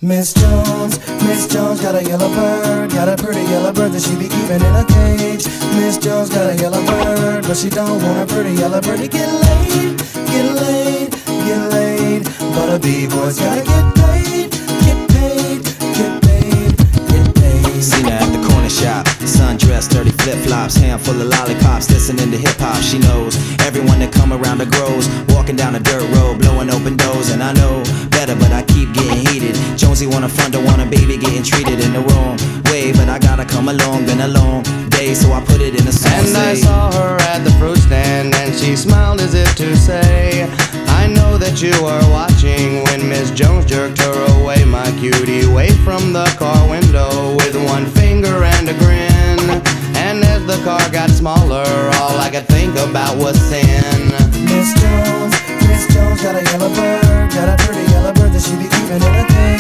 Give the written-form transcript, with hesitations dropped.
Miss Jones got a yellow bird, got a pretty yellow bird that she be keeping in a cage. Miss Jones got a yellow bird, but she don't want a pretty yellow bird to get laid, get laid, get laid. But a B-boy's gotta get paid, get paid, get paid, get paid. Seen her at the corner shop, sundressed, dirty flip-flops, handful of lollipops, listening to hip-hop. She knows everyone that come around her grows, walking down a dirt road, blowing open doors. And I know better, but I keep getting heated. Jonesy wanna front, don't want a baby getting treated in the wrong way, but I gotta come along. Been a long day, so I put it in a song. And I saw her at the fruit stand, and she smiled as if to say, I know that you are watching, when Miss Jones jerked her away, my cutie, away from the car window with one finger and a grin. And as the car got smaller, all I could think about was sin. Miss Jones got a yellow bird, got a pretty yellow bird that she be keeping in a cage.